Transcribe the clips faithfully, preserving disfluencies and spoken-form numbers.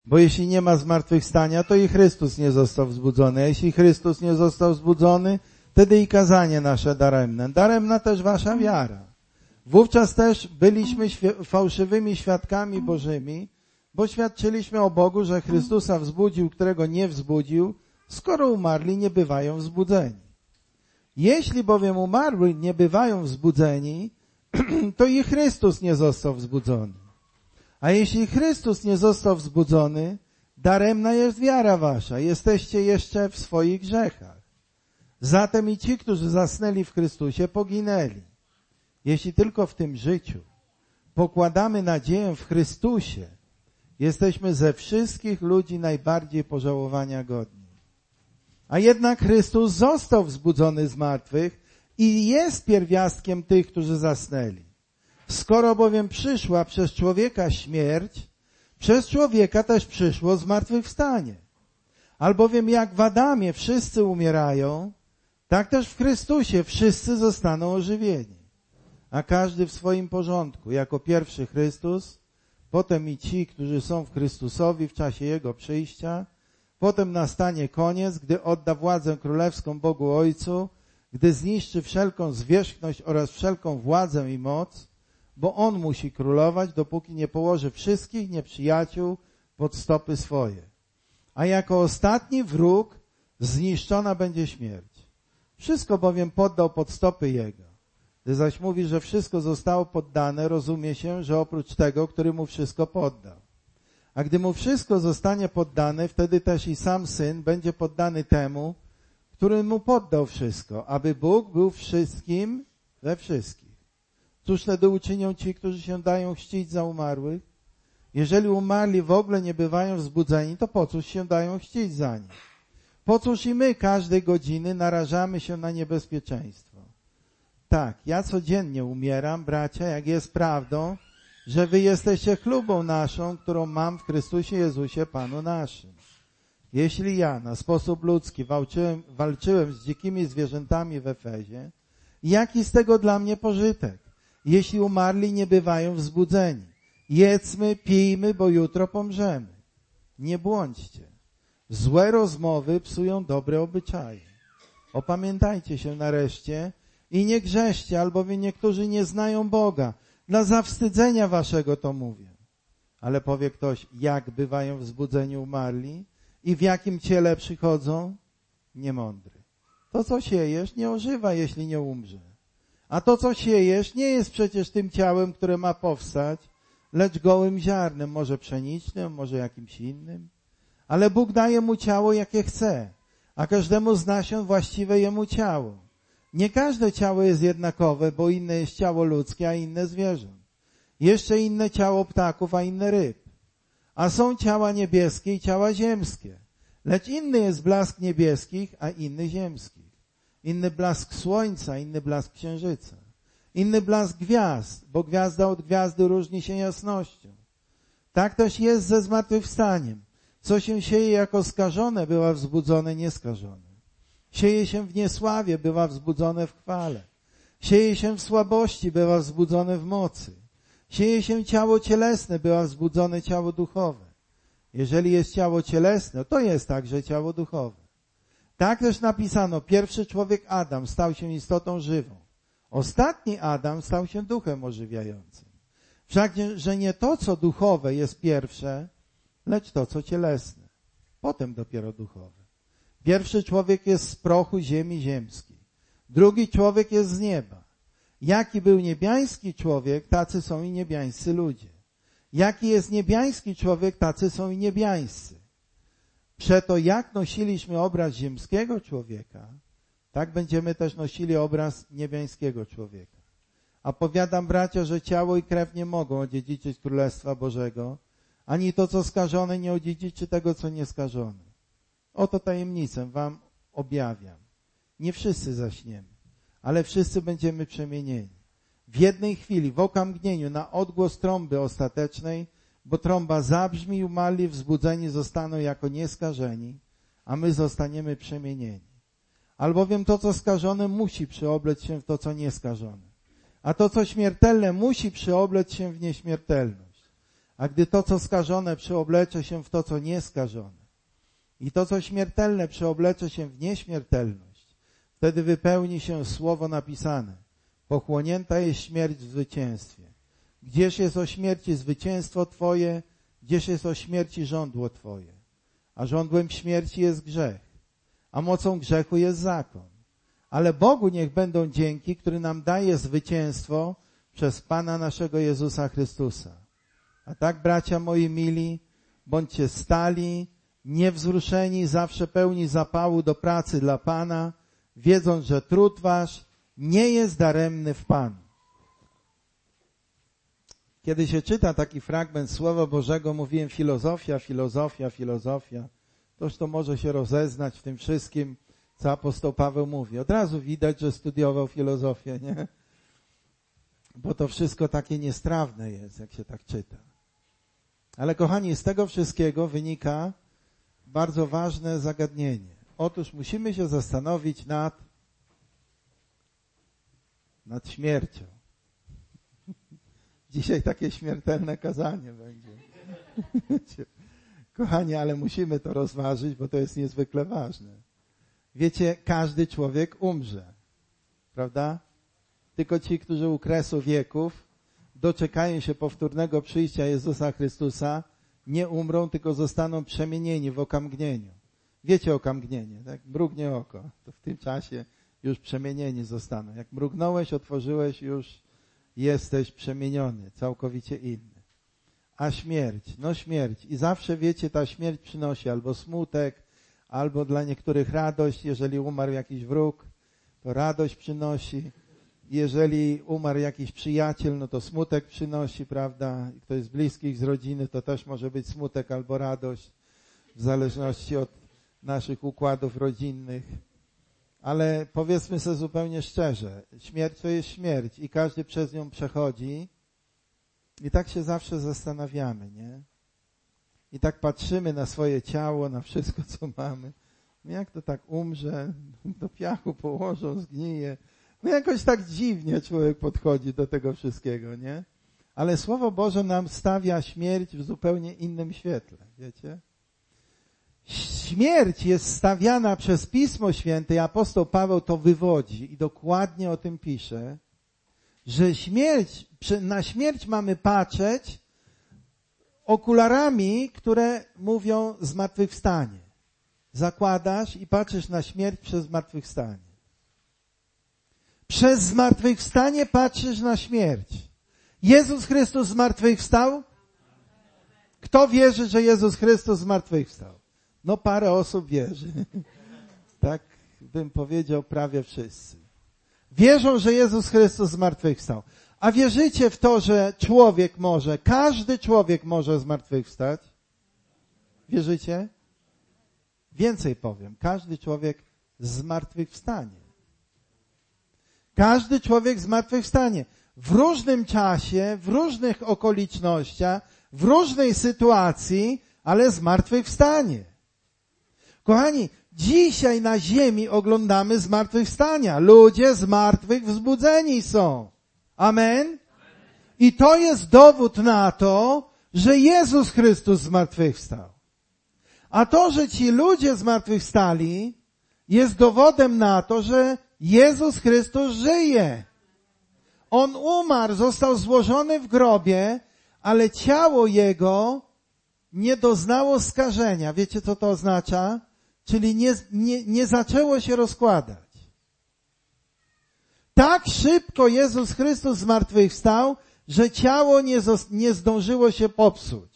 Bo jeśli nie ma zmartwychwstania, to i Chrystus nie został wzbudzony. A jeśli Chrystus nie został wzbudzony, wtedy i kazanie nasze daremne. Daremna też wasza wiara. Wówczas też byliśmy świ- fałszywymi świadkami Bożymi, bo świadczyliśmy o Bogu, że Chrystusa wzbudził, którego nie wzbudził, skoro umarli nie bywają wzbudzeni. Jeśli bowiem umarli nie bywają wzbudzeni, to i Chrystus nie został wzbudzony. A jeśli Chrystus nie został wzbudzony, daremna jest wiara wasza, jesteście jeszcze w swoich grzechach. Zatem i ci, którzy zasnęli w Chrystusie, poginęli. Jeśli tylko w tym życiu pokładamy nadzieję w Chrystusie, jesteśmy ze wszystkich ludzi najbardziej pożałowania godni. A jednak Chrystus został wzbudzony z martwych i jest pierwiastkiem tych, którzy zasnęli. Skoro bowiem przyszła przez człowieka śmierć, przez człowieka też przyszło zmartwychwstanie. Albowiem jak w Adamie wszyscy umierają, tak też w Chrystusie wszyscy zostaną ożywieni. A każdy w swoim porządku, jako pierwszy Chrystus, potem i ci, którzy są w Chrystusowi w czasie Jego przyjścia, potem nastanie koniec, gdy odda władzę królewską Bogu Ojcu, gdy zniszczy wszelką zwierzchność oraz wszelką władzę i moc, bo On musi królować, dopóki nie położy wszystkich nieprzyjaciół pod stopy swoje. A jako ostatni wróg zniszczona będzie śmierć. Wszystko bowiem poddał pod stopy Jego. Gdy zaś mówi, że wszystko zostało poddane, rozumie się, że oprócz tego, który mu wszystko poddał. A gdy mu wszystko zostanie poddane, wtedy też i sam Syn będzie poddany temu, który mu poddał wszystko, aby Bóg był wszystkim we wszystkich. Cóż wtedy uczynią ci, którzy się dają chrzcić za umarłych? Jeżeli umarli w ogóle nie bywają wzbudzeni, to po cóż się dają chrzcić za nich? Po cóż i my każdej godziny narażamy się na niebezpieczeństwo? Tak, ja codziennie umieram, bracia, jak jest prawdą, że wy jesteście chlubą naszą, którą mam w Chrystusie Jezusie, Panu naszym. Jeśli ja na sposób ludzki walczyłem, walczyłem z dzikimi zwierzętami w Efezie, jaki z tego dla mnie pożytek? Jeśli umarli nie bywają wzbudzeni, jedzmy, pijmy, bo jutro pomrzemy. Nie błądźcie. Złe rozmowy psują dobre obyczaje. Opamiętajcie się nareszcie i nie grzeszcie, albowiem niektórzy nie znają Boga. Dla zawstydzenia waszego to mówię. Ale powie ktoś, jak bywają wzbudzeni umarli i w jakim ciele przychodzą? Niemądry. To, co siejesz, nie ożywa, jeśli nie umrze. A to, co siejesz, nie jest przecież tym ciałem, które ma powstać, lecz gołym ziarnem, może pszenicznym, może jakimś innym. Ale Bóg daje mu ciało, jakie chce, a każdemu z nasion właściwe jemu ciało. Nie każde ciało jest jednakowe, bo inne jest ciało ludzkie, a inne zwierząt. Jeszcze inne ciało ptaków, a inne ryb. A są ciała niebieskie i ciała ziemskie. Lecz inny jest blask niebieskich, a inny ziemskich. Inny blask słońca, inny blask księżyca. Inny blask gwiazd, bo gwiazda od gwiazdy różni się jasnością. Tak też jest ze zmartwychwstaniem. Co się sieje jako skażone, bywa wzbudzone nieskażone. Sieje się w niesławie, bywa wzbudzone w chwale. Sieje się w słabości, bywa wzbudzone w mocy. Sieje się ciało cielesne, bywa wzbudzone ciało duchowe. Jeżeli jest ciało cielesne, to jest także ciało duchowe. Tak też napisano, pierwszy człowiek Adam stał się istotą żywą. Ostatni Adam stał się duchem ożywiającym. Wszakże nie to, co duchowe jest pierwsze, lecz to, co cielesne. Potem dopiero duchowe. Pierwszy człowiek jest z prochu ziemi ziemskiej. Drugi człowiek jest z nieba. Jaki był niebiański człowiek, tacy są i niebiańscy ludzie. Jaki jest niebiański człowiek, tacy są i niebiańscy. Przeto jak nosiliśmy obraz ziemskiego człowieka, tak będziemy też nosili obraz niebiańskiego człowieka. A powiadam, bracia, że ciało i krew nie mogą odziedziczyć Królestwa Bożego, ani to, co skażone, nie odziedziczy tego, co nieskażone. Oto tajemnicę wam objawiam. Nie wszyscy zaśniemy, ale wszyscy będziemy przemienieni. W jednej chwili, w okamgnieniu, na odgłos trąby ostatecznej, bo trąba zabrzmi i umarli wzbudzeni zostaną jako nieskażeni, a my zostaniemy przemienieni. Albowiem to, co skażone, musi przyoblec się w to, co nieskażone. A to, co śmiertelne, musi przyoblec się w nieśmiertelność. A gdy to, co skażone, przeoblecze się w to, co nieskażone, i to, co śmiertelne, przeoblecze się w nieśmiertelność, wtedy wypełni się słowo napisane: pochłonięta jest śmierć w zwycięstwie. Gdzież jest o śmierci zwycięstwo Twoje, gdzież jest o śmierci żądło Twoje? A żądłem śmierci jest grzech, a mocą grzechu jest zakon. Ale Bogu niech będą dzięki, który nam daje zwycięstwo przez Pana naszego Jezusa Chrystusa. A tak, bracia moi mili, bądźcie stali, niewzruszeni, zawsze pełni zapału do pracy dla Pana, wiedząc, że trud wasz nie jest daremny w Panu. Kiedy się czyta taki fragment Słowa Bożego, mówiłem filozofia, filozofia, filozofia, toż to może się rozeznać w tym wszystkim, co apostoł Paweł mówi. Od razu widać, że studiował filozofię, nie? Bo to wszystko takie niestrawne jest, jak się tak czyta. Ale kochani, z tego wszystkiego wynika bardzo ważne zagadnienie. Otóż musimy się zastanowić nad, nad śmiercią. Dzisiaj takie śmiertelne kazanie będzie. Kochani, ale musimy to rozważyć, bo to jest niezwykle ważne. Wiecie, każdy człowiek umrze. Prawda? Tylko ci, którzy u kresu wieków doczekają się powtórnego przyjścia Jezusa Chrystusa, nie umrą, tylko zostaną przemienieni w okamgnieniu. Wiecie okamgnienie, tak? Mrugnie oko. To w tym czasie już przemienieni zostaną. Jak mrugnąłeś, otworzyłeś, już jesteś przemieniony, całkowicie inny. A śmierć, no śmierć. I zawsze, wiecie, ta śmierć przynosi albo smutek, albo dla niektórych radość. Jeżeli umarł jakiś wróg, to radość przynosi. Jeżeli umarł jakiś przyjaciel, no to smutek przynosi, prawda? Kto jest bliskich z rodziny, to też może być smutek albo radość, w zależności od naszych układów rodzinnych. Ale powiedzmy sobie zupełnie szczerze, śmierć to jest śmierć i każdy przez nią przechodzi i tak się zawsze zastanawiamy, nie? I tak patrzymy na swoje ciało, na wszystko, co mamy. No jak to tak umrze, do piachu położą, zgnije. No jakoś tak dziwnie człowiek podchodzi do tego wszystkiego, nie? Ale Słowo Boże nam stawia śmierć w zupełnie innym świetle, wiecie? Śmierć jest stawiana przez Pismo Święte i apostoł Paweł to wywodzi i dokładnie o tym pisze, że śmierć, na śmierć mamy patrzeć okularami, które mówią zmartwychwstanie. Zakładasz i patrzysz na śmierć przez zmartwychwstanie. Przez zmartwychwstanie patrzysz na śmierć. Jezus Chrystus zmartwychwstał? Kto wierzy, że Jezus Chrystus zmartwychwstał? No parę osób wierzy. Tak bym powiedział, prawie wszyscy. Wierzą, że Jezus Chrystus zmartwychwstał. A wierzycie w to, że człowiek może, każdy człowiek może zmartwychwstać? Wierzycie? Więcej powiem. Każdy człowiek zmartwychwstanie. Każdy człowiek zmartwychwstanie. W różnym czasie, w różnych okolicznościach, w różnej sytuacji, ale zmartwychwstanie. Kochani, dzisiaj na ziemi oglądamy zmartwychwstania. Ludzie z martwych wzbudzeni są. Amen? I to jest dowód na to, że Jezus Chrystus zmartwychwstał. A to, że ci ludzie zmartwychwstali, jest dowodem na to, że Jezus Chrystus żyje. On umarł, został złożony w grobie, ale ciało Jego nie doznało skażenia. Wiecie, co to oznacza? Czyli nie, nie, nie zaczęło się rozkładać. Tak szybko Jezus Chrystus zmartwychwstał, że ciało nie, nie zdążyło się popsuć.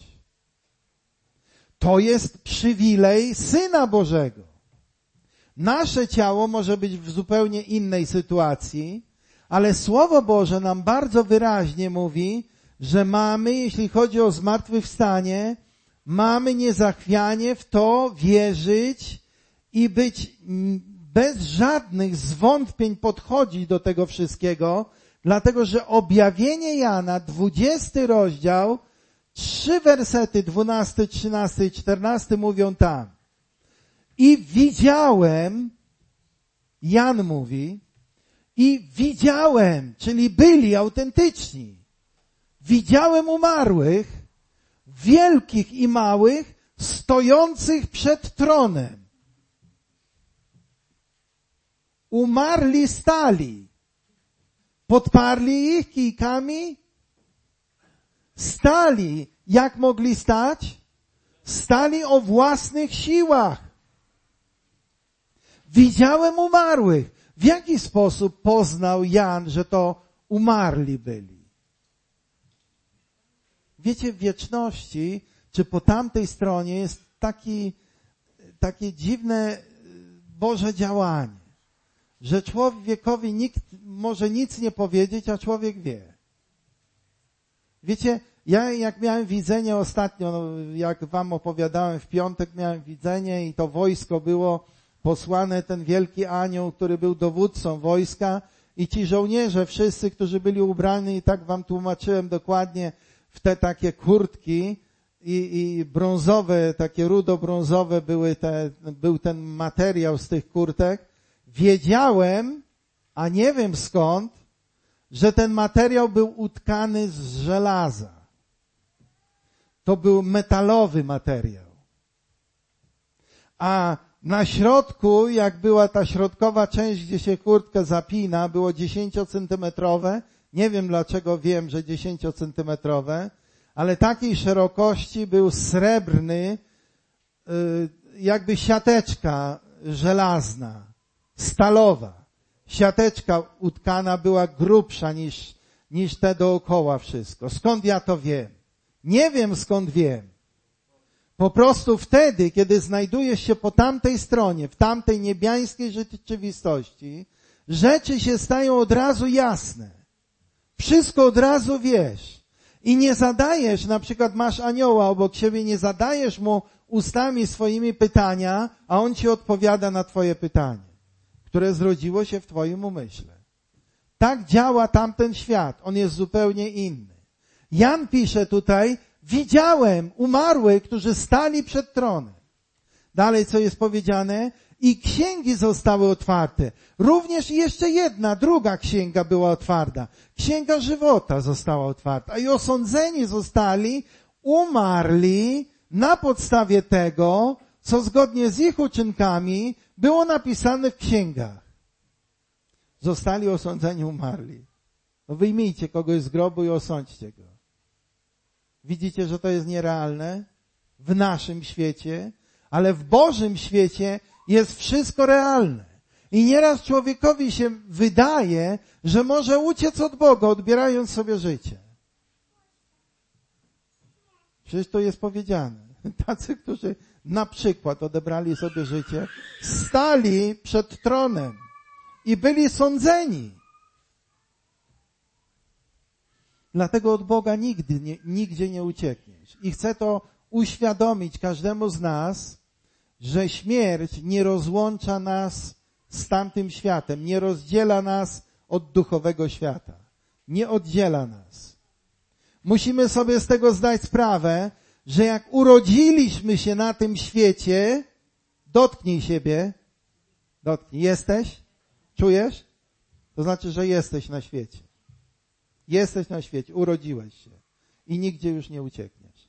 To jest przywilej Syna Bożego. Nasze ciało może być w zupełnie innej sytuacji, ale Słowo Boże nam bardzo wyraźnie mówi, że mamy, jeśli chodzi o zmartwychwstanie, mamy niezachwianie w to wierzyć i być bez żadnych zwątpień podchodzić do tego wszystkiego, dlatego że objawienie Jana, dwudziesty rozdział, trzy wersety, dwunasty, trzynasty i czternasty mówią tam. I widziałem, Jan mówi, i widziałem, czyli byli autentyczni. Widziałem umarłych, wielkich i małych, stojących przed tronem. Umarli stali. Podparli ich kijkami? Stali. Jak mogli stać? Stali o własnych siłach. Widziałem umarłych. W jaki sposób poznał Jan, że to umarli byli? Wiecie, w wieczności, czy po tamtej stronie jest taki, takie dziwne Boże działanie, że człowiekowi nikt może nic nie powiedzieć, a człowiek wie. Wiecie, ja jak miałem widzenie ostatnio, no, jak wam opowiadałem, w piątek miałem widzenie i to wojsko było posłane, ten wielki anioł, który był dowódcą wojska i ci żołnierze wszyscy, którzy byli ubrani, i tak wam tłumaczyłem dokładnie, w te takie kurtki i, i brązowe, takie rudo-brązowe były te, był ten materiał z tych kurtek. Wiedziałem, a nie wiem skąd, że ten materiał był utkany z żelaza. To był metalowy materiał. A na środku, jak była ta środkowa część, gdzie się kurtkę zapina, było dziesięciocentymetrowe. Nie wiem dlaczego wiem, że dziesięciocentymetrowe, ale takiej szerokości był srebrny, jakby siateczka żelazna, stalowa. Siateczka utkana była grubsza niż, niż te dookoła wszystko. Skąd ja to wiem? Nie wiem skąd wiem. Po prostu wtedy, kiedy znajdujesz się po tamtej stronie, w tamtej niebiańskiej rzeczywistości, rzeczy się stają od razu jasne. Wszystko od razu wiesz. I nie zadajesz, na przykład masz anioła obok siebie, nie zadajesz mu ustami swoimi pytania, a on ci odpowiada na twoje pytanie, które zrodziło się w twoim umyśle. Tak działa tamten świat. On jest zupełnie inny. Jan pisze tutaj, widziałem umarłych, którzy stali przed tronem. Dalej co jest powiedziane? I księgi zostały otwarte. Również jeszcze jedna, druga księga była otwarta. Księga żywota została otwarta. I osądzeni zostali umarli na podstawie tego, co zgodnie z ich uczynkami było napisane w księgach. Zostali osądzeni umarli. No wyjmijcie kogoś z grobu i osądźcie go. Widzicie, że to jest nierealne w naszym świecie, ale w Bożym świecie jest wszystko realne. I nieraz człowiekowi się wydaje, że może uciec od Boga, odbierając sobie życie. Przecież to jest powiedziane. Tacy, którzy na przykład odebrali sobie życie, stali przed tronem i byli sądzeni. Dlatego od Boga nigdy, nie, nigdzie nie uciekniesz. I chcę to uświadomić każdemu z nas, że śmierć nie rozłącza nas z tamtym światem, nie rozdziela nas od duchowego świata. Nie oddziela nas. Musimy sobie z tego zdać sprawę, że jak urodziliśmy się na tym świecie, dotknij siebie, dotknij, jesteś? Czujesz? To znaczy, że jesteś na świecie. Jesteś na świecie, urodziłeś się i nigdzie już nie uciekniesz.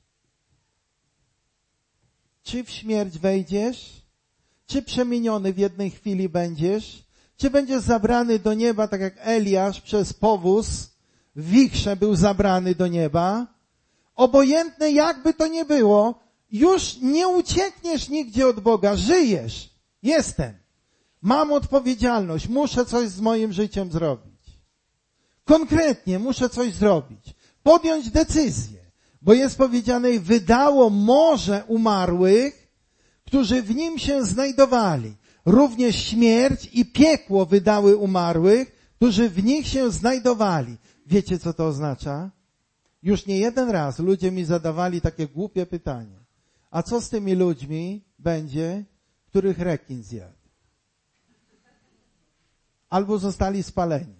Czy w śmierć wejdziesz? Czy przemieniony w jednej chwili będziesz? Czy będziesz zabrany do nieba, tak jak Eliasz przez powóz w wichrze był zabrany do nieba? Obojętne jakby to nie było, już nie uciekniesz nigdzie od Boga. Żyjesz. Jestem. Mam odpowiedzialność. Muszę coś z moim życiem zrobić. Konkretnie muszę coś zrobić. Podjąć decyzję. Bo jest powiedziane, wydało morze umarłych, którzy w nim się znajdowali. Również śmierć i piekło wydały umarłych, którzy w nich się znajdowali. Wiecie, co to oznacza? Już nie jeden raz ludzie mi zadawali takie głupie pytanie. A co z tymi ludźmi będzie, których rekin zjadł? Albo zostali spaleni.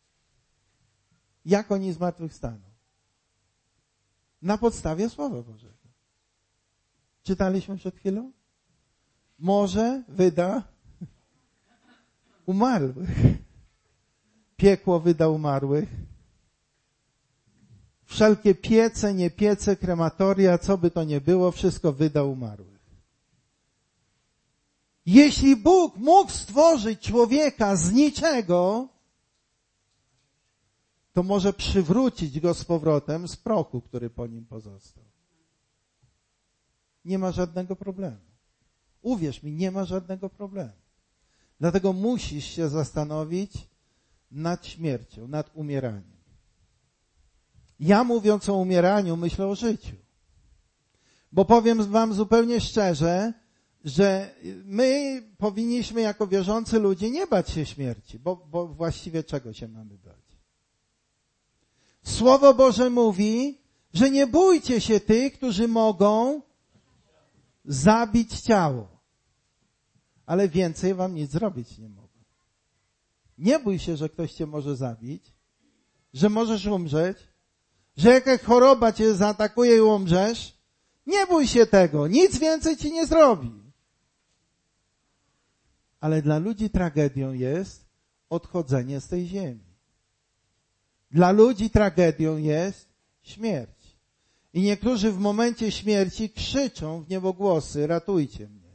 Jak oni zmartwychwstaną? Na podstawie Słowa Bożego. Czytaliśmy przed chwilą? Morze wyda umarłych. Piekło wyda umarłych. wszelkie piece, nie piece, krematoria, co by to nie było, wszystko wyda umarłych. Jeśli Bóg mógł stworzyć człowieka z niczego, to może przywrócić go z powrotem z prochu, który po nim pozostał. Nie ma żadnego problemu. Uwierz mi, nie ma żadnego problemu. Dlatego musisz się zastanowić nad śmiercią, nad umieraniem. Ja mówiąc o umieraniu, myślę o życiu. Bo powiem wam zupełnie szczerze, że my powinniśmy jako wierzący ludzie nie bać się śmierci, bo, bo właściwie czego się mamy bać? Słowo Boże mówi, że nie bójcie się tych, którzy mogą zabić ciało, ale więcej wam nic zrobić nie mogą. Nie bój się, że ktoś cię może zabić, że możesz umrzeć, że jakaś choroba cię zaatakuje i umrzesz. Nie bój się tego, nic więcej ci nie zrobi. Ale dla ludzi tragedią jest odchodzenie z tej ziemi. Dla ludzi tragedią jest śmierć. I niektórzy w momencie śmierci krzyczą w niebogłosy, ratujcie mnie.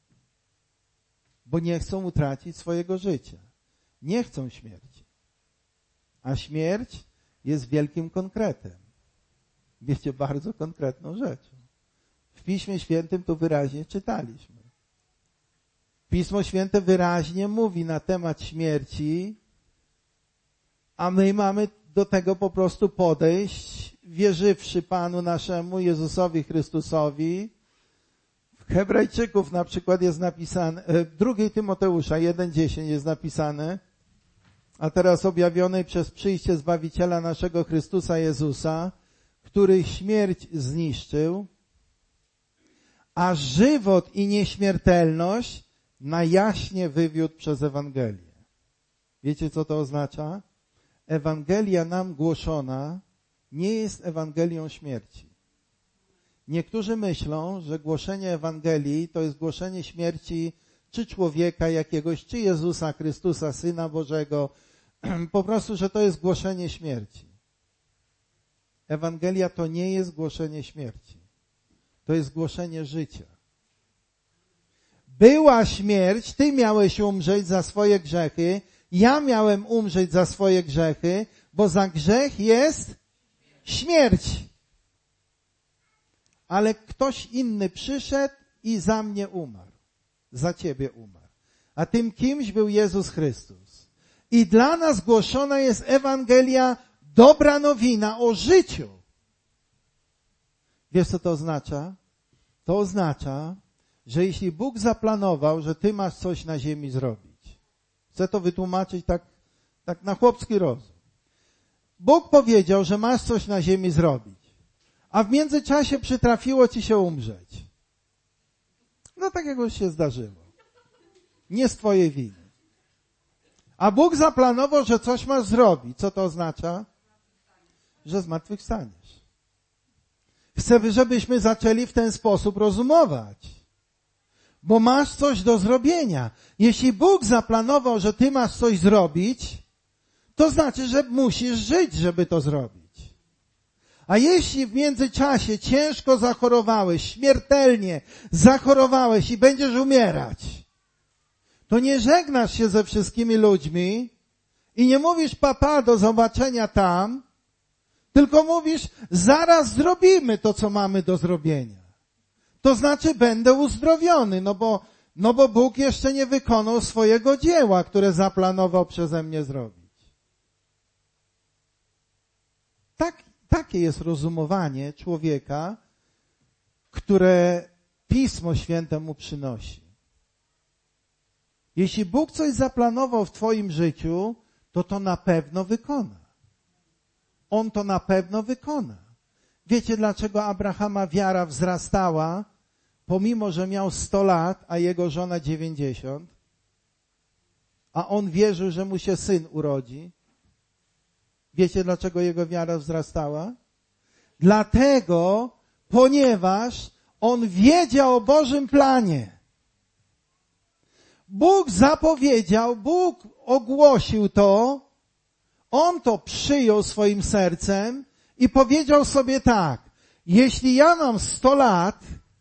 Bo nie chcą utracić swojego życia. Nie chcą śmierci. A śmierć jest wielkim konkretem. Wiecie, bardzo konkretną rzeczą. W Piśmie Świętym to wyraźnie czytaliśmy. Pismo Święte wyraźnie mówi na temat śmierci, a my mamy do tego po prostu podejść, wierzywszy Panu naszemu Jezusowi Chrystusowi. W Hebrajczyków na przykład jest napisane, w drugiej Tymoteusza jeden dziesięć jest napisane, a teraz objawionej przez przyjście Zbawiciela naszego Chrystusa Jezusa, który śmierć zniszczył, a żywot i nieśmiertelność na jaśnie wywiódł przez Ewangelię. Wiecie, co to oznacza? Ewangelia nam głoszona nie jest Ewangelią śmierci. Niektórzy myślą, że głoszenie Ewangelii to jest głoszenie śmierci czy człowieka jakiegoś, czy Jezusa Chrystusa, Syna Bożego. Po prostu, że to jest głoszenie śmierci. Ewangelia to nie jest głoszenie śmierci. To jest głoszenie życia. Była śmierć, ty miałeś umrzeć za swoje grzechy, ja miałem umrzeć za swoje grzechy, bo za grzech jest śmierć. Ale ktoś inny przyszedł i za mnie umarł. Za ciebie umarł. A tym kimś był Jezus Chrystus. I dla nas głoszona jest Ewangelia, dobra nowina o życiu. Wiesz, co to oznacza? To oznacza, że jeśli Bóg zaplanował, że ty masz coś na ziemi zrobić, chcę to wytłumaczyć tak, tak na chłopski rozum. Bóg powiedział, że masz coś na ziemi zrobić, a w międzyczasie przytrafiło ci się umrzeć. No tak jak już się zdarzyło. Nie z twojej winy. A Bóg zaplanował, że coś masz zrobić. Co to oznacza? Że zmartwychwstaniesz. Chcę, żebyśmy zaczęli w ten sposób rozumować. Bo masz coś do zrobienia. Jeśli Bóg zaplanował, że ty masz coś zrobić, to znaczy, że musisz żyć, żeby to zrobić. A jeśli w międzyczasie ciężko zachorowałeś, śmiertelnie zachorowałeś i będziesz umierać, to nie żegnasz się ze wszystkimi ludźmi i nie mówisz papa, do zobaczenia tam, tylko mówisz zaraz zrobimy to, co mamy do zrobienia. To znaczy będę uzdrowiony, no bo, no bo Bóg jeszcze nie wykonał swojego dzieła, które zaplanował przeze mnie zrobić. Tak, takie jest rozumowanie człowieka, które Pismo Święte mu przynosi. Jeśli Bóg coś zaplanował w twoim życiu, to to na pewno wykona. On to na pewno wykona. Wiecie, dlaczego Abrahama wiara wzrastała, pomimo że miał sto lat, a jego żona dziewięćdziesiąt? A on wierzył, że mu się syn urodzi. Wiecie, dlaczego jego wiara wzrastała? Dlatego, ponieważ on wiedział o Bożym planie. Bóg zapowiedział, Bóg ogłosił to, on to przyjął swoim sercem i powiedział sobie tak, jeśli ja mam sto lat,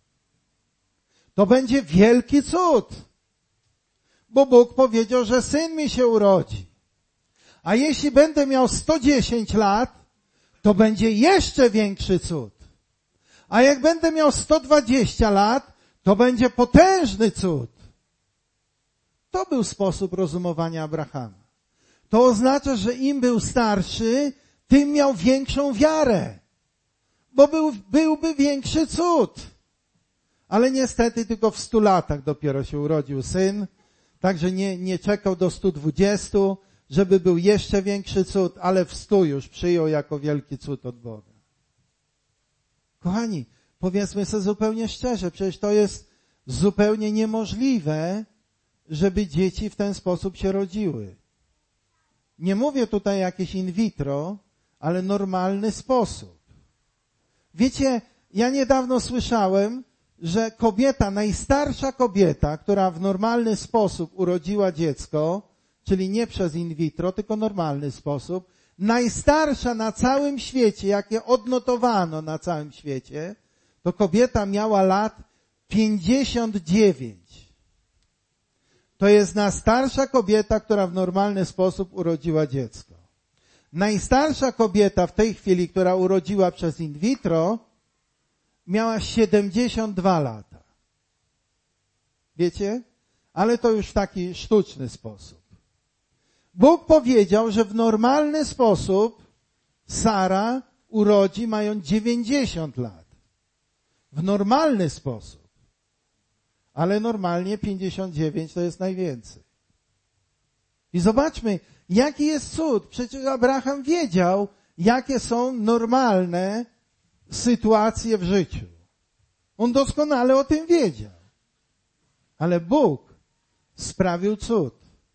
to będzie wielki cud, bo Bóg powiedział, że syn mi się urodzi. A jeśli będę miał sto dziesięć lat, to będzie jeszcze większy cud. A jak będę miał sto dwadzieścia lat, to będzie potężny cud. To był sposób rozumowania Abrahama. To oznacza, że im był starszy, tym miał większą wiarę. Bo był, byłby większy cud. Ale niestety tylko w stu latach dopiero się urodził syn. Także nie, nie czekał do stu dwudziestu, żeby był jeszcze większy cud, ale w stu już przyjął jako wielki cud od Boga. Kochani, powiedzmy sobie zupełnie szczerze, przecież to jest zupełnie niemożliwe, żeby dzieci w ten sposób się rodziły. Nie mówię tutaj jakieś in vitro, ale normalny sposób. Wiecie, ja niedawno słyszałem, że kobieta, najstarsza kobieta, która w normalny sposób urodziła dziecko, czyli nie przez in vitro, tylko normalny sposób, najstarsza na całym świecie, jakie odnotowano na całym świecie, to kobieta miała lat pięćdziesiąt dziewięć. To jest najstarsza kobieta, która w normalny sposób urodziła dziecko. Najstarsza kobieta w tej chwili, która urodziła przez in vitro, miała siedemdziesiąt dwa lata. Wiecie? Ale to już w taki sztuczny sposób. Bóg powiedział, że w normalny sposób Sara urodzi mając dziewięćdziesiąt lat. W normalny sposób. Ale normalnie pięćdziesiąt dziewięć to jest najwięcej. I zobaczmy, jaki jest cud. Przecież Abraham wiedział, jakie są normalne sytuacje w życiu. On doskonale o tym wiedział. Ale Bóg sprawił cud.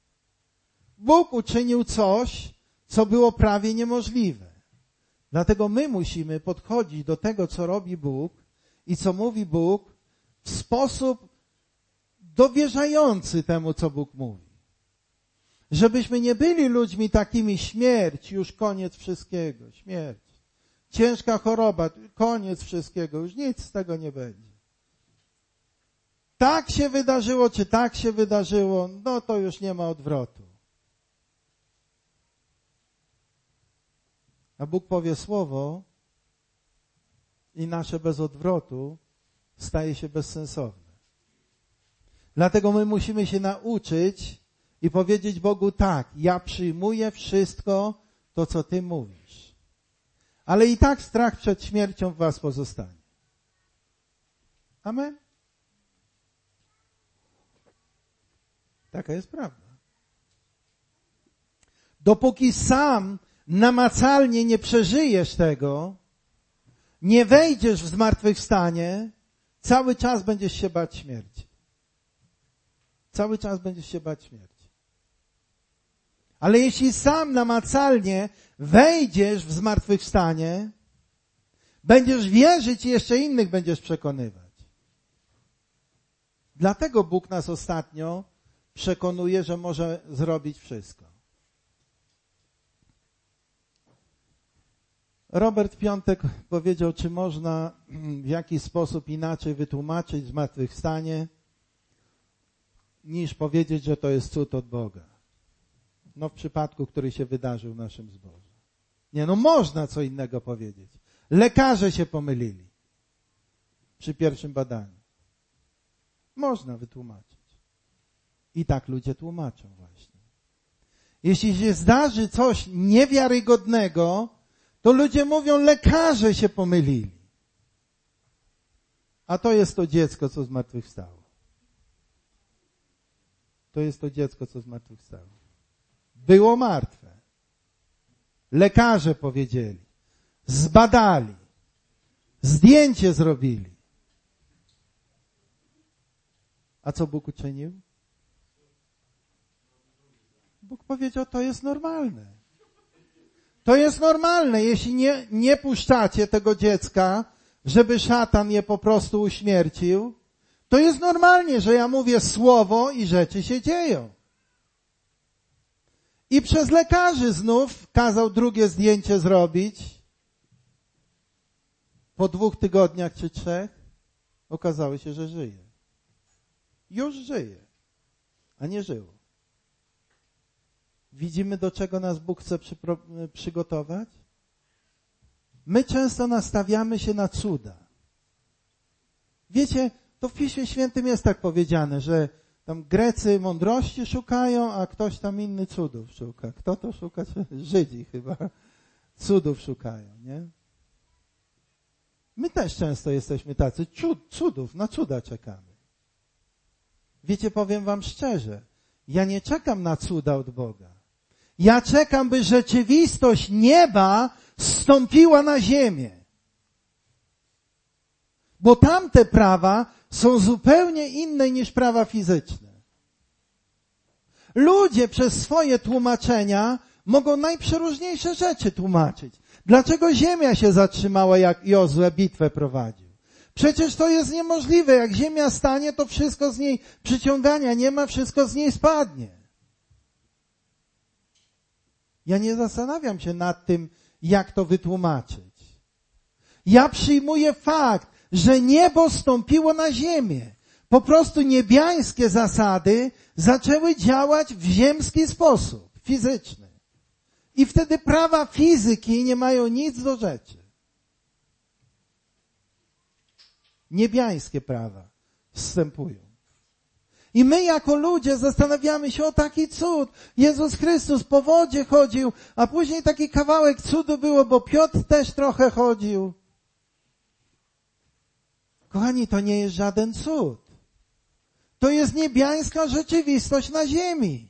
Bóg uczynił coś, co było prawie niemożliwe. Dlatego my musimy podchodzić do tego, co robi Bóg i co mówi Bóg w sposób dowierzający temu, co Bóg mówi. Żebyśmy nie byli ludźmi takimi, śmierć, już koniec wszystkiego, śmierć. Ciężka choroba, koniec wszystkiego, już nic z tego nie będzie. Tak się wydarzyło, czy tak się wydarzyło, no to już nie ma odwrotu. A Bóg powie słowo i nasze bez odwrotu staje się bezsensowne. Dlatego my musimy się nauczyć i powiedzieć Bogu tak, ja przyjmuję wszystko to, co Ty mówisz. Ale i tak strach przed śmiercią w was pozostanie. Amen? Taka jest prawda. Dopóki sam namacalnie nie przeżyjesz tego, nie wejdziesz w zmartwychwstanie, cały czas będziesz się bać śmierci. Cały czas będziesz się bać śmierci. Ale jeśli sam namacalnie wejdziesz w zmartwychwstanie, będziesz wierzyć i jeszcze innych będziesz przekonywać. Dlatego Bóg nas ostatnio przekonuje, że może zrobić wszystko. Robert Piątek powiedział, czy można w jakiś sposób inaczej wytłumaczyć zmartwychwstanie, niż powiedzieć, że to jest cud od Boga. No w przypadku, który się wydarzył w naszym zborze. Nie, no można co innego powiedzieć. Lekarze się pomylili przy pierwszym badaniu. Można wytłumaczyć. I tak ludzie tłumaczą właśnie. Jeśli się zdarzy coś niewiarygodnego, to ludzie mówią, lekarze się pomylili. A to jest to dziecko, co zmartwychwstało. To jest to dziecko, co zmartwychwstało. Było martwe. Lekarze powiedzieli. Zbadali. Zdjęcie zrobili. A co Bóg uczynił? Bóg powiedział, to jest normalne. To jest normalne, jeśli nie, nie puszczacie tego dziecka, żeby szatan je po prostu uśmiercił, to jest normalnie, że ja mówię słowo i rzeczy się dzieją. I przez lekarzy znów kazał drugie zdjęcie zrobić Po dwóch tygodniach czy trzech okazało się, że żyje. Już żyje, a nie żyło. Widzimy, do czego nas Bóg chce przypro- przygotować? My często nastawiamy się na cuda. Wiecie, to w Piśmie Świętym jest tak powiedziane, że tam Grecy mądrości szukają, a ktoś tam inny cudów szuka. Kto to szuka? Żydzi chyba cudów szukają, nie? My też często jesteśmy tacy, cud, cudów, na cuda czekamy. Wiecie, powiem wam szczerze, ja nie czekam na cuda od Boga. Ja czekam, by rzeczywistość nieba zstąpiła na ziemię. Bo tamte prawa są zupełnie inne niż prawa fizyczne. Ludzie przez swoje tłumaczenia mogą najprzeróżniejsze rzeczy tłumaczyć. Dlaczego ziemia się zatrzymała, jak Jozue bitwę prowadził? Przecież to jest niemożliwe. Jak ziemia stanie, to wszystko z niej, przyciągania nie ma, wszystko z niej spadnie. Ja nie zastanawiam się nad tym, jak to wytłumaczyć. Ja przyjmuję fakt, że niebo stąpiło na ziemię. Po prostu niebiańskie zasady zaczęły działać w ziemski sposób, fizyczny. I wtedy prawa fizyki nie mają nic do rzeczy. Niebiańskie prawa wstępują. I my jako ludzie zastanawiamy się, o taki cud. Jezus Chrystus po wodzie chodził, a później taki kawałek cudu było, bo Piotr też trochę chodził. Kochani, to nie jest żaden cud. To jest niebiańska rzeczywistość na ziemi.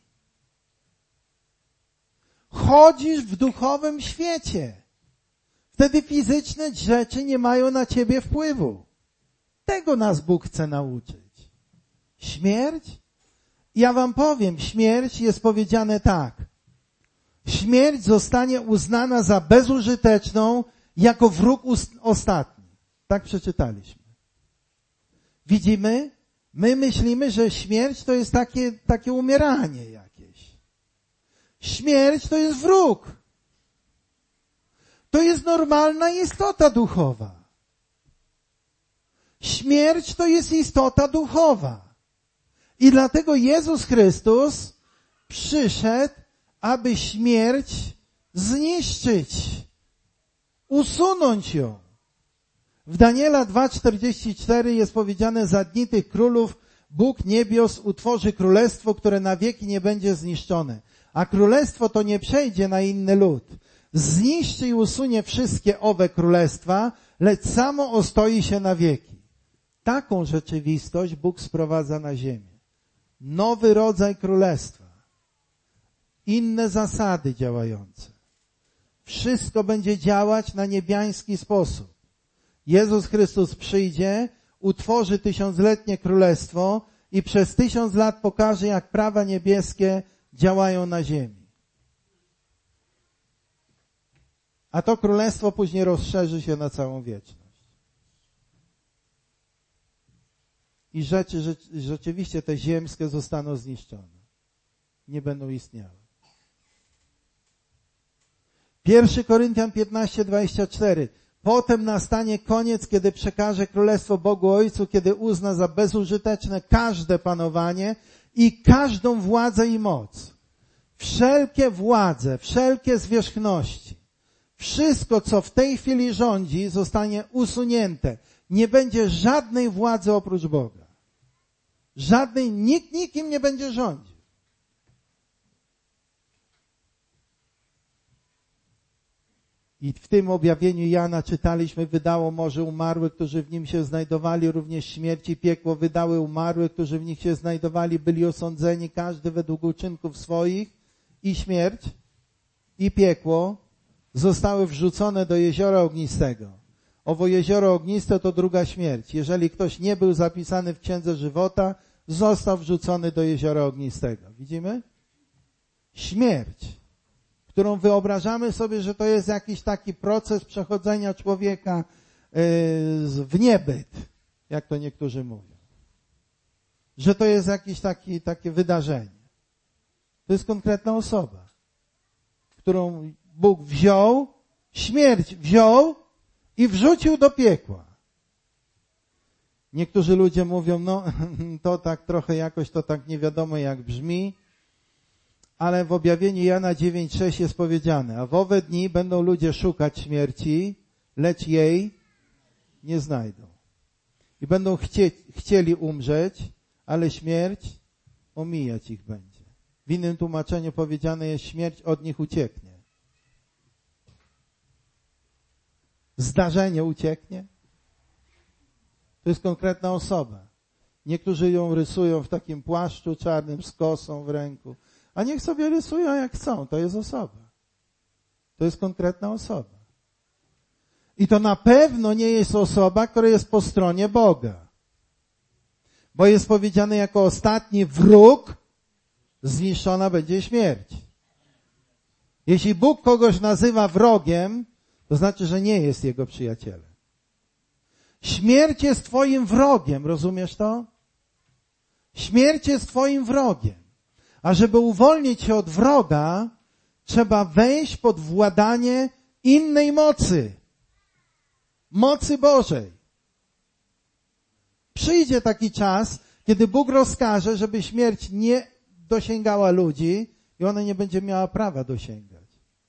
Chodzisz w duchowym świecie. Wtedy fizyczne rzeczy nie mają na ciebie wpływu. Tego nas Bóg chce nauczyć. Śmierć? Ja wam powiem, śmierć jest powiedziane tak. Śmierć zostanie uznana za bezużyteczną jako wróg ostatni. Tak przeczytaliśmy. Widzimy? My myślimy, że śmierć to jest takie, takie umieranie jakieś. Śmierć to jest wróg. To jest normalna istota duchowa. Śmierć to jest istota duchowa. I dlatego Jezus Chrystus przyszedł, aby śmierć zniszczyć, usunąć ją. W Daniela dwa czterdzieści cztery jest powiedziane, za dni tych królów Bóg niebios utworzy królestwo, które na wieki nie będzie zniszczone. A królestwo to nie przejdzie na inny lud. Zniszczy i usunie wszystkie owe królestwa, lecz samo ostoi się na wieki. Taką rzeczywistość Bóg sprowadza na ziemię. Nowy rodzaj królestwa. Inne zasady działające. Wszystko będzie działać na niebiański sposób. Jezus Chrystus przyjdzie, utworzy tysiącletnie królestwo i przez tysiąc lat pokaże, jak prawa niebieskie działają na ziemi. A to królestwo później rozszerzy się na całą wieczność. I rzeczy rzeczywiście te ziemskie zostaną zniszczone. Nie będą istniały. Pierwszy Koryntian piętnaście dwadzieścia cztery. Potem nastanie koniec, kiedy przekaże królestwo Bogu Ojcu, kiedy uzna za bezużyteczne każde panowanie i każdą władzę i moc. Wszelkie władze, wszelkie zwierzchności, wszystko, co w tej chwili rządzi, zostanie usunięte. Nie będzie żadnej władzy oprócz Boga. Żadnej, nikt nikim nie będzie rządził. I w tym objawieniu Jana czytaliśmy, wydało morze umarłych, którzy w nim się znajdowali, również śmierć i piekło wydały umarłych, którzy w nich się znajdowali, byli osądzeni, każdy według uczynków swoich, i śmierć i piekło zostały wrzucone do jeziora ognistego. Owo jezioro ogniste to druga śmierć. Jeżeli ktoś nie był zapisany w Księdze Żywota, został wrzucony do jeziora ognistego. Widzimy? Śmierć, którą wyobrażamy sobie, że to jest jakiś taki proces przechodzenia człowieka w niebyt, jak to niektórzy mówią. Że to jest jakieś taki, takie wydarzenie. To jest konkretna osoba, którą Bóg wziął, śmierć wziął i wrzucił do piekła. Niektórzy ludzie mówią, no to tak trochę jakoś to tak nie wiadomo jak brzmi, ale w objawieniu Jana dziewięć sześć jest powiedziane, a w owe dni będą ludzie szukać śmierci, lecz jej nie znajdą. I będą chcie, chcieli umrzeć, ale śmierć omijać ich będzie. W innym tłumaczeniu powiedziane jest, śmierć od nich ucieknie. Zdarzenie ucieknie. To jest konkretna osoba. Niektórzy ją rysują w takim płaszczu czarnym z kosą w ręku. A niech sobie rysują jak chcą. To jest osoba. To jest konkretna osoba. I to na pewno nie jest osoba, która jest po stronie Boga. Bo jest powiedziane jako ostatni wróg zniszczona będzie śmierć. Jeśli Bóg kogoś nazywa wrogiem, to znaczy, że nie jest jego przyjacielem. Śmierć jest twoim wrogiem, rozumiesz to? Śmierć jest twoim wrogiem. A żeby uwolnić się od wroga, trzeba wejść pod władanie innej mocy. Mocy Bożej. Przyjdzie taki czas, kiedy Bóg rozkaże, żeby śmierć nie dosięgała ludzi i ona nie będzie miała prawa dosięgać.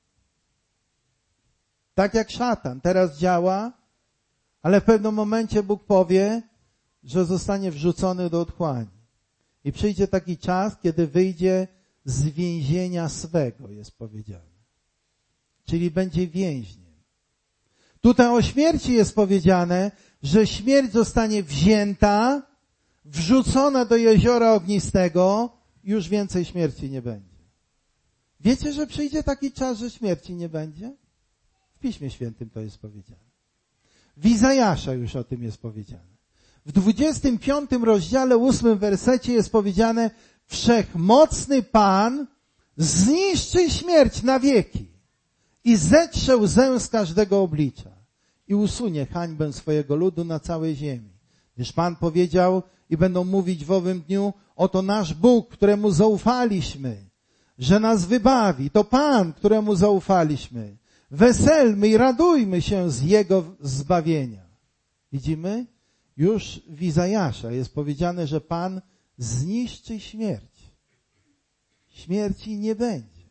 Tak jak szatan teraz działa, ale w pewnym momencie Bóg powie, że zostanie wrzucony do otchłani. I przyjdzie taki czas, kiedy wyjdzie z więzienia swego, jest powiedziane. Czyli będzie więźniem. Tutaj o śmierci jest powiedziane, że śmierć zostanie wzięta, wrzucona do jeziora ognistego i już więcej śmierci nie będzie. Wiecie, że przyjdzie taki czas, że śmierci nie będzie? W Piśmie Świętym to jest powiedziane. W Izajasza już o tym jest powiedziane. W dwudziestym piątym rozdziale, ósmym wersecie jest powiedziane, Wszechmocny Pan zniszczy śmierć na wieki i zetrze łzę z każdego oblicza i usunie hańbę swojego ludu na całej ziemi. Gdyż Pan powiedział i będą mówić w owym dniu, oto nasz Bóg, któremu zaufaliśmy, że nas wybawi. To Pan, któremu zaufaliśmy. Weselmy i radujmy się z Jego zbawienia. Widzimy? Już w Izajasza jest powiedziane, że Pan zniszczy śmierć. Śmierci nie będzie.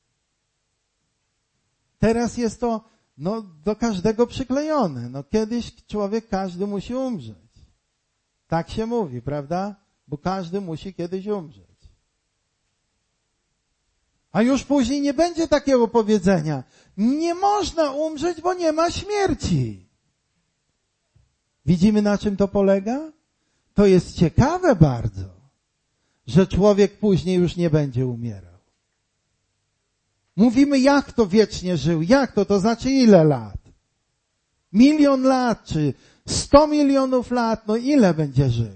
Teraz jest to no, do każdego przyklejone. No, kiedyś człowiek, każdy musi umrzeć. Tak się mówi, prawda? Bo każdy musi kiedyś umrzeć. A już później nie będzie takiego powiedzenia. Nie można umrzeć, bo nie ma śmierci. Widzimy, na czym to polega? To jest ciekawe bardzo, że człowiek później już nie będzie umierał. Mówimy, jak to wiecznie żył? Jak to? To znaczy ile lat? Milion lat, czy sto milionów lat? No ile będzie żył?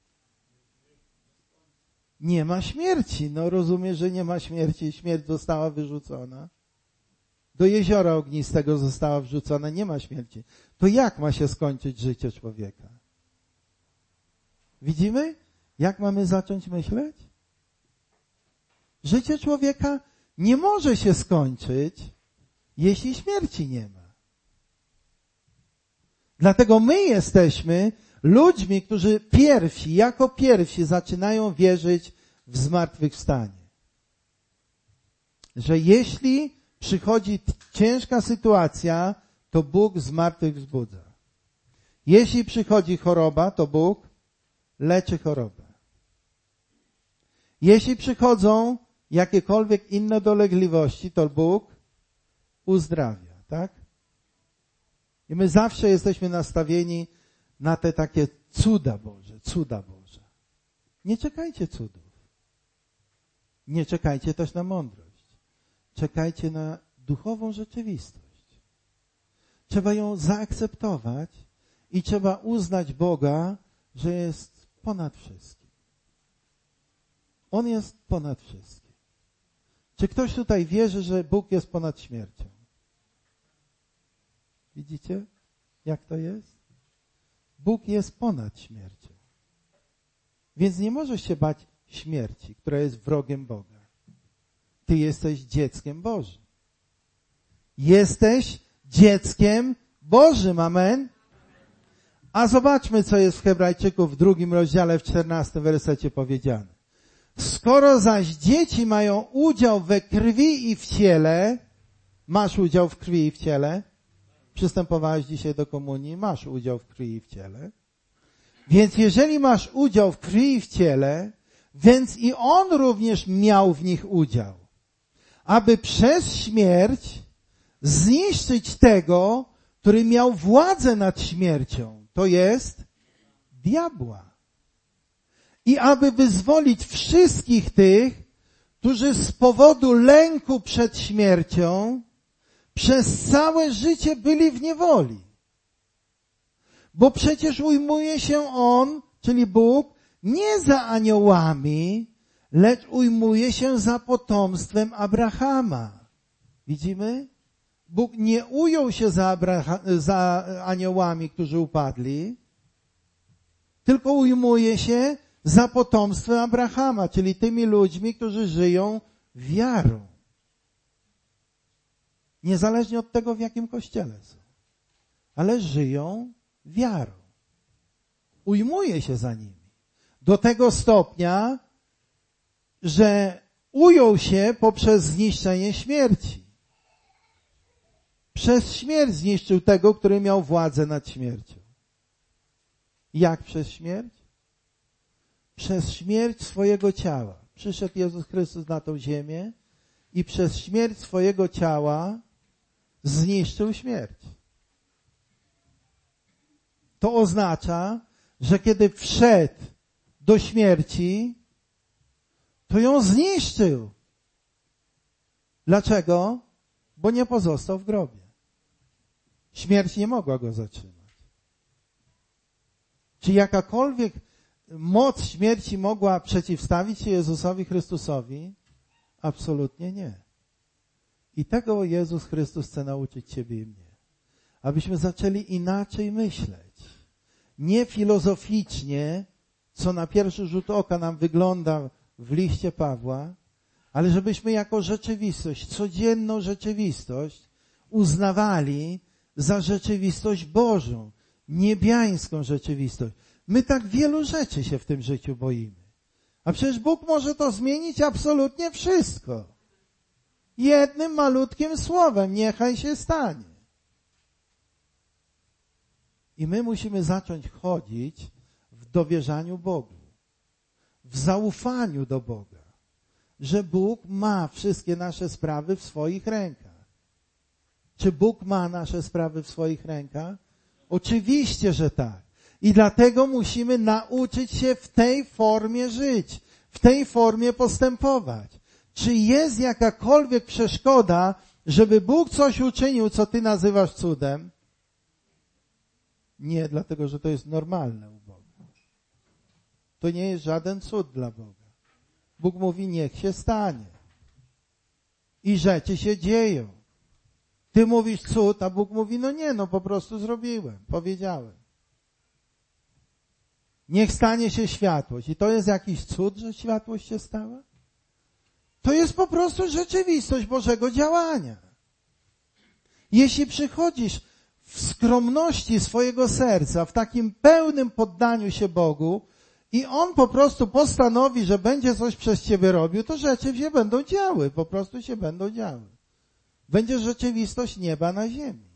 Nie ma śmierci. No rozumie, że nie ma śmierci. Śmierć została wyrzucona. Do jeziora ognistego została wrzucona. Nie ma śmierci. To jak ma się skończyć życie człowieka? Widzimy? Jak mamy zacząć myśleć? Życie człowieka nie może się skończyć, jeśli śmierci nie ma. Dlatego my jesteśmy ludźmi, którzy pierwsi, jako pierwsi zaczynają wierzyć w zmartwychwstanie. Że jeśli przychodzi ciężka sytuacja, to Bóg z martwych wzbudza. Jeśli przychodzi choroba, to Bóg leczy chorobę. Jeśli przychodzą jakiekolwiek inne dolegliwości, to Bóg uzdrawia, tak? I my zawsze jesteśmy nastawieni na te takie cuda Boże, cuda Boże. Nie czekajcie cudów. Nie czekajcie też na mądrość. Czekajcie na duchową rzeczywistość. Trzeba ją zaakceptować i trzeba uznać Boga, że jest ponad wszystkim. On jest ponad wszystkim. Czy ktoś tutaj wierzy, że Bóg jest ponad śmiercią? Widzicie, jak to jest? Bóg jest ponad śmiercią. Więc nie możesz się bać śmierci, która jest wrogiem Boga. Ty jesteś dzieckiem Bożym. Jesteś dzieckiem Bożym. Amen. A zobaczmy, co jest w Hebrajczyków w drugim rozdziale, w czternastym wersecie powiedziane. Skoro zaś dzieci mają udział we krwi i w ciele, masz udział w krwi i w ciele, przystępowałeś dzisiaj do komunii, masz udział w krwi i w ciele, więc jeżeli masz udział w krwi i w ciele, więc i on również miał w nich udział, aby przez śmierć zniszczyć tego, który miał władzę nad śmiercią, to jest diabła. I aby wyzwolić wszystkich tych, którzy z powodu lęku przed śmiercią przez całe życie byli w niewoli. Bo przecież ujmuje się On, czyli Bóg, nie za aniołami, lecz ujmuje się za potomstwem Abrahama. Widzimy? Bóg nie ujął się za, Abraha- za aniołami, którzy upadli, tylko ujmuje się za potomstwem Abrahama, czyli tymi ludźmi, którzy żyją wiarą. Niezależnie od tego, w jakim kościele są. Ale żyją wiarą. Ujmuje się za nimi. Do tego stopnia, że ujął się poprzez zniszczenie śmierci. Przez śmierć zniszczył tego, który miał władzę nad śmiercią. Jak przez śmierć? Przez śmierć swojego ciała. Przyszedł Jezus Chrystus na tą ziemię i przez śmierć swojego ciała zniszczył śmierć. To oznacza, że kiedy wszedł do śmierci, to ją zniszczył. Dlaczego? Bo nie pozostał w grobie. Śmierć nie mogła go zatrzymać. Czy jakakolwiek moc śmierci mogła przeciwstawić się Jezusowi Chrystusowi? Absolutnie nie. I tego Jezus Chrystus chce nauczyć ciebie i mnie. Abyśmy zaczęli inaczej myśleć. Nie filozoficznie, co na pierwszy rzut oka nam wygląda w liście Pawła, ale żebyśmy jako rzeczywistość, codzienną rzeczywistość uznawali za rzeczywistość Bożą, niebiańską rzeczywistość. My tak wielu rzeczy się w tym życiu boimy. A przecież Bóg może to zmienić absolutnie wszystko. Jednym malutkim słowem, niechaj się stanie. I my musimy zacząć chodzić w dowierzaniu Bogu, w zaufaniu do Boga, że Bóg ma wszystkie nasze sprawy w swoich rękach. Czy Bóg ma nasze sprawy w swoich rękach? Oczywiście, że tak. I dlatego musimy nauczyć się w tej formie żyć, w tej formie postępować. Czy jest jakakolwiek przeszkoda, żeby Bóg coś uczynił, co ty nazywasz cudem? Nie, dlatego, że to jest normalne u Boga. To nie jest żaden cud dla Boga. Bóg mówi, niech się stanie. I rzeczy się dzieją. Ty mówisz cud, a Bóg mówi, no nie, no po prostu zrobiłem, powiedziałem. Niech stanie się światłość. I to jest jakiś cud, że światłość się stała? To jest po prostu rzeczywistość Bożego działania. Jeśli przychodzisz w skromności swojego serca, w takim pełnym poddaniu się Bogu i On po prostu postanowi, że będzie coś przez ciebie robił, to rzeczy się będą działy, po prostu się będą działy. Będzie rzeczywistość nieba na ziemi.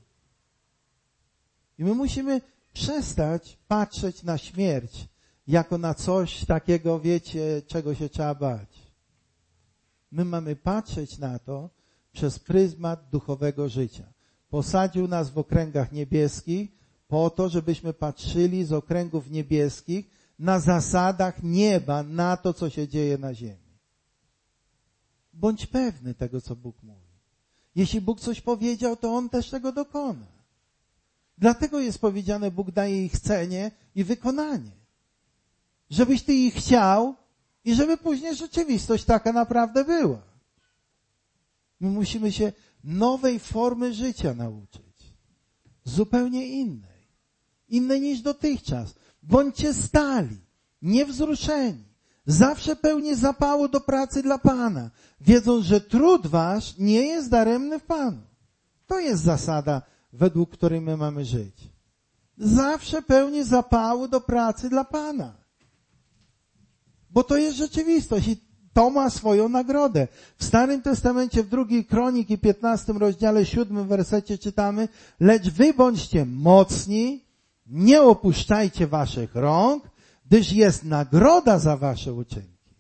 I my musimy przestać patrzeć na śmierć jako na coś takiego, wiecie, czego się trzeba bać. My mamy patrzeć na to przez pryzmat duchowego życia. Posadził nas w okręgach niebieskich po to, żebyśmy patrzyli z okręgów niebieskich na zasadach nieba, na to, co się dzieje na ziemi. Bądź pewny tego, co Bóg mówi. Jeśli Bóg coś powiedział, to On też tego dokona. Dlatego jest powiedziane, Bóg daje ich chcenie i wykonanie. Żebyś ty ich chciał i żeby później rzeczywistość taka naprawdę była. My musimy się nowej formy życia nauczyć. Zupełnie innej. Innej niż dotychczas. Bądźcie stali, niewzruszeni. Zawsze pełni zapału do pracy dla Pana. Wiedząc, że trud wasz nie jest daremny w Panu. To jest zasada według której my mamy żyć. Zawsze pełni zapału do pracy dla Pana. Bo to jest rzeczywistość i to ma swoją nagrodę. W Starym Testamencie w drugiej Kroniki, piętnastym rozdziale, siódmym wersecie czytamy: lecz wy bądźcie mocni, nie opuszczajcie waszych rąk, gdyż jest nagroda za wasze uczynki.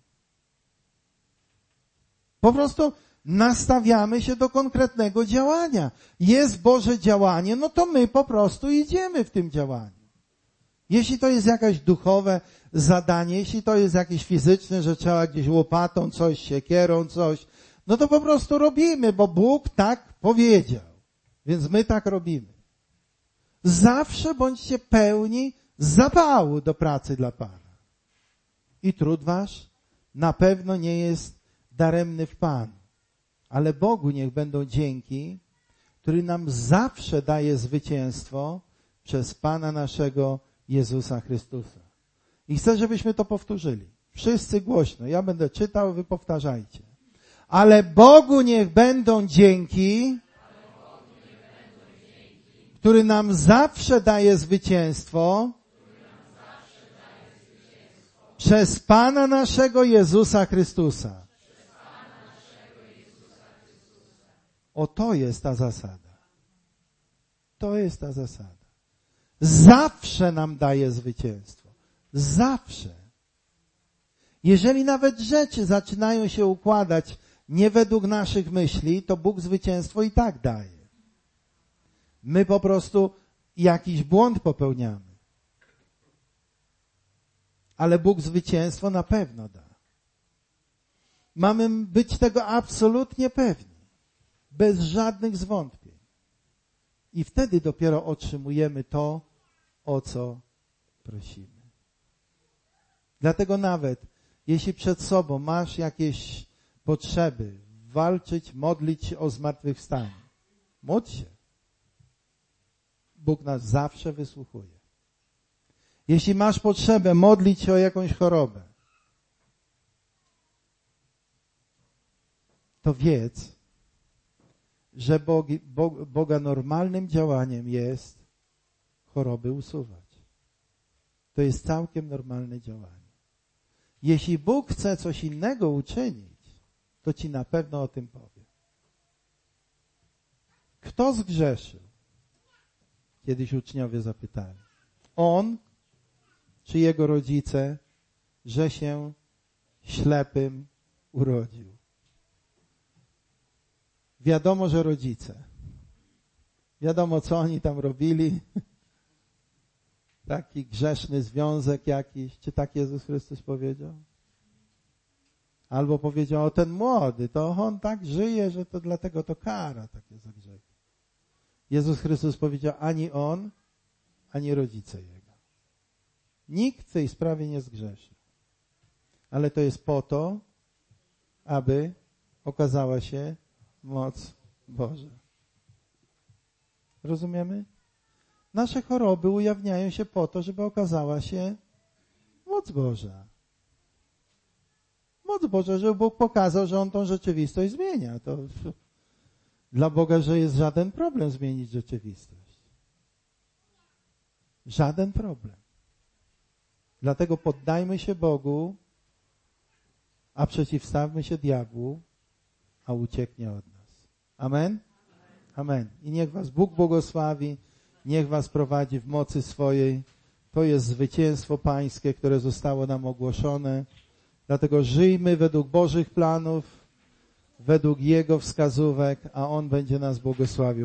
Po prostu nastawiamy się do konkretnego działania. Jest Boże działanie, no to my po prostu idziemy w tym działaniu. Jeśli to jest jakieś duchowe zadanie, jeśli to jest jakieś fizyczne, że trzeba gdzieś łopatą coś, siekierą coś, no to po prostu robimy, bo Bóg tak powiedział. Więc my tak robimy. Zawsze bądźcie pełni zapału do pracy dla Pana. I trud wasz na pewno nie jest daremny w Panu. Ale Bogu niech będą dzięki, który nam zawsze daje zwycięstwo przez Pana naszego Jezusa Chrystusa. I chcę, żebyśmy to powtórzyli. Wszyscy głośno. Ja będę czytał, wy powtarzajcie. Ale Bogu niech będą dzięki, który nam zawsze daje zwycięstwo przez Pana naszego Jezusa Chrystusa. O, to jest ta zasada. To jest ta zasada. Zawsze nam daje zwycięstwo. Zawsze. Jeżeli nawet rzeczy zaczynają się układać nie według naszych myśli, to Bóg zwycięstwo i tak daje. My po prostu jakiś błąd popełniamy. Ale Bóg zwycięstwo na pewno da. Mamy być tego absolutnie pewni. Bez żadnych zwątpień. I wtedy dopiero otrzymujemy to, o co prosimy. Dlatego nawet, jeśli przed sobą masz jakieś potrzeby, walczyć, modlić się o zmartwychwstanie, módl się. Bóg nas zawsze wysłuchuje. Jeśli masz potrzebę modlić się o jakąś chorobę, to wiedz, że Bogi, Bo, Boga normalnym działaniem jest choroby usuwać. To jest całkiem normalne działanie. Jeśli Bóg chce coś innego uczynić, to ci na pewno o tym powie. Kto zgrzeszył? Kiedyś uczniowie zapytali. On czy jego rodzice, że się ślepym urodził? Wiadomo, że rodzice. Wiadomo, co oni tam robili. Taki grzeszny związek jakiś. Czy tak Jezus Chrystus powiedział? Albo powiedział, o ten młody, to on tak żyje, że to dlatego to kara takie za grzechy. Jezus Chrystus powiedział, ani on, ani rodzice jego. Nikt w tej sprawie nie zgrzeszy. Ale to jest po to, aby okazała się moc Boża. Rozumiemy? Nasze choroby ujawniają się po to, żeby okazała się moc Boża. Moc Boża, żeby Bóg pokazał, że On tą rzeczywistość zmienia. To dla Boga, że jest żaden problem zmienić rzeczywistość. Żaden problem. Dlatego poddajmy się Bogu, a przeciwstawmy się diabłu, a ucieknie od nas. Amen? Amen. I niech was Bóg błogosławi, niech was prowadzi w mocy swojej. To jest zwycięstwo pańskie, które zostało nam ogłoszone. Dlatego żyjmy według Bożych planów, według Jego wskazówek, a On będzie nas błogosławił.